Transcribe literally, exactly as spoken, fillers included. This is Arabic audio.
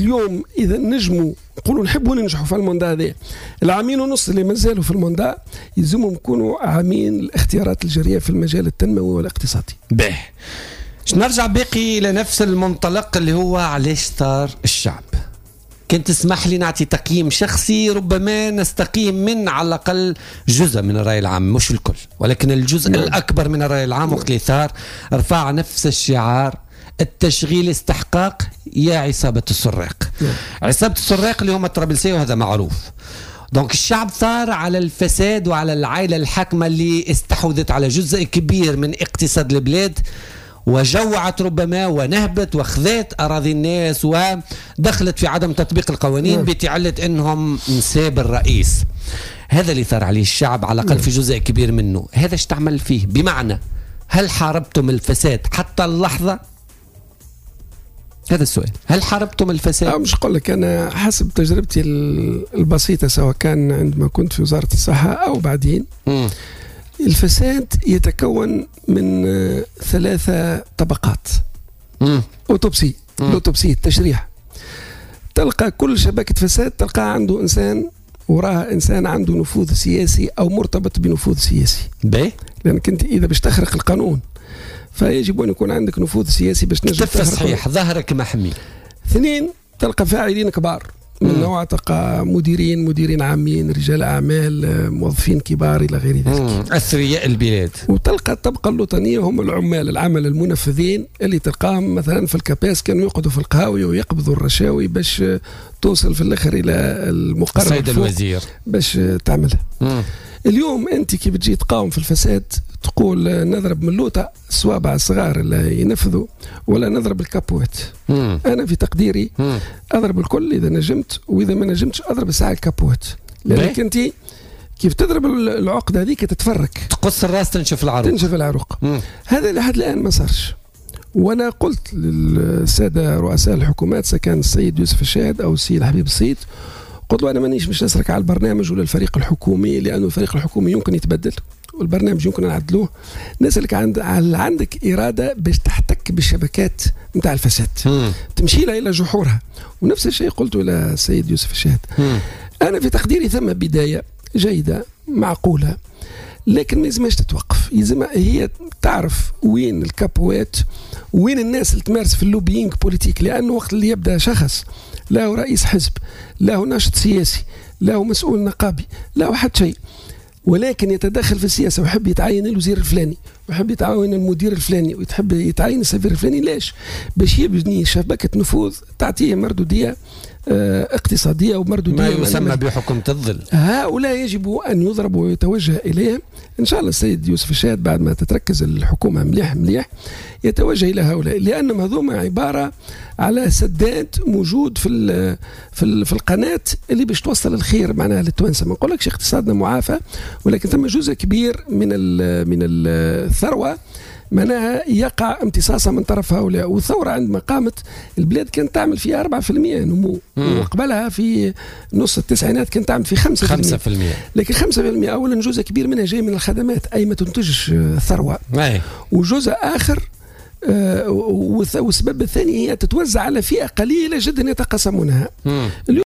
اليوم إذا نجموا نقولوا نحبوا ننجحوا في الموندا هذا، العامين ونص اللي مازالوا في الموندا يلزمهم يكونوا عامين الاختيارات الجارية في المجال التنموي والاقتصادي. باهي، نرجع باقي لنفس المنطلق اللي هو علاش صار الشعب. كنت تسمح لي نعطي تقييم شخصي، ربما نستقيم من على الأقل جزء من الرأي العام، مش الكل ولكن الجزء نعم. الأكبر من الرأي العام نعم. وقت اللي ثار رفع نفس الشعار: التشغيل استحقاق يا عصابة السراق. نعم. عصابة السراق اللي هم الطرابلسية، وهذا معروف. دونك الشعب ثار على الفساد وعلى العائلة الحاكمة اللي استحوذت على جزء كبير من اقتصاد البلاد، وجوعت ربما ونهبت وخذت أراضي الناس ودخلت في عدم تطبيق القوانين بتعلة أنهم نساب الرئيس. هذا اللي ثار عليه الشعب على الأقل في جزء كبير منه. هذا اشتعمل فيه، بمعنى هل حاربتم الفساد حتى اللحظة؟ هذا السؤال، هل حاربتم الفساد؟ مش أقول لك، أنا حسب تجربتي البسيطة سواء كان عندما كنت في وزارة الصحة أو بعدين م. الفساد يتكون من ثلاثة طبقات. أوتوبسي، الأوتوبسي التشريح، تلقى كل شبكة فساد تلقى عنده إنسان وراها إنسان عنده نفوذ سياسي أو مرتبط بنفوذ سياسي. باهي، لأنك أنت إذا باش تخرق القانون فيجب أن يكون عندك نفوذ سياسي باش تنجم تخرق. صحيح، ظهرك محمي. اثنين، تلقى فاعلين كبار من نوع، تلقى مديرين مديرين عامين، رجال أعمال، موظفين كبار إلى غير ذلك، أثرياء البلاد. وتلقى الطبقة الوطنية هم العمال العمل المنفذين اللي تلقاهم مثلا في الكباس كانوا يقعدوا في القهاوي ويقبضوا الرشاوي باش توصل في الآخر إلى المقرر سيد الوزير باش تعملها. مم. اليوم أنت كي بتجي تقاوم في الفساد تقول نضرب من لوطة الصوابع الصغار اللي ينفذوا ولا نضرب الكابوات. مم. أنا في تقديري مم. أضرب الكل إذا نجمت، وإذا ما نجمتش أضرب الساعة الكابوات، لأنك أنت كيف تضرب العقد هذيك تتفرك، تقص الراس تنشف العروق تنشف العروق. مم. هذا لحد الآن ما صارش. وأنا قلت للسادة رؤساء الحكومات سكان السيد يوسف الشاهد أو السيد حبيب السيد، قلت له أنا مانيش مش نسرك على البرنامج ولا الفريق الحكومي، لأنه الفريق الحكومي يمكن يتبدل والبرنامج يمكن نعدلوه. نسألك عند عندك إرادة باش تحتك بالشبكات نتاع الفساد مم. تمشي لها إلى جحورها. ونفس الشيء قلته إلى السيد يوسف الشاهد. مم. أنا في تقديري ثم بداية جيدة معقولة، لكن ما يلزمهاش تتوقف. يلزم هي تعرف وين الكابوات، وين الناس اللي تمارس في اللوبينج بوليتيك، لأنه وقت اللي يبدأ شخص له رئيس حزب، له ناشط سياسي، له مسؤول نقابي، له حد شيء، ولكن يتدخل في السياسة ويحب يتعين الوزير الفلاني ويحب يتعين المدير الفلاني ويحب يتعين السفير الفلاني، ليش؟ باش يبني شبكة نفوذ تعطيه مردودية اقتصادية ومردودية ما يسمى بحكومة الظل. هؤلاء يجب أن يضربوا ويتوجه إليهم. إن شاء الله السيد يوسف الشاهد بعد ما تتركز الحكومة مليح مليح يتوجه إلى هؤلاء، لأنهم هذوما عبارة على سداد موجود في ال في ال في القناة اللي باش توصل الخير معناها للتوانسة. ما نقولكش اقتصادنا معافى، ولكن ثم جزء كبير من ال من الثروة معناها يقع امتصاصها من طرف هؤلاء. والثورة عندما قامت البلاد كانت تعمل فيها أربعة بالمئة نمو، وقبلها في نص التسعينات كانت تعمل في خمسة بالمئة. لكن خمسة بالمئة أولا جزء كبير منها جاي من الخدمات، أي ما تنتجش ثروة، وجزء آخر آه والسبب الثاني هي تتوزع على فئة قليلة جدا يتقاسمونها.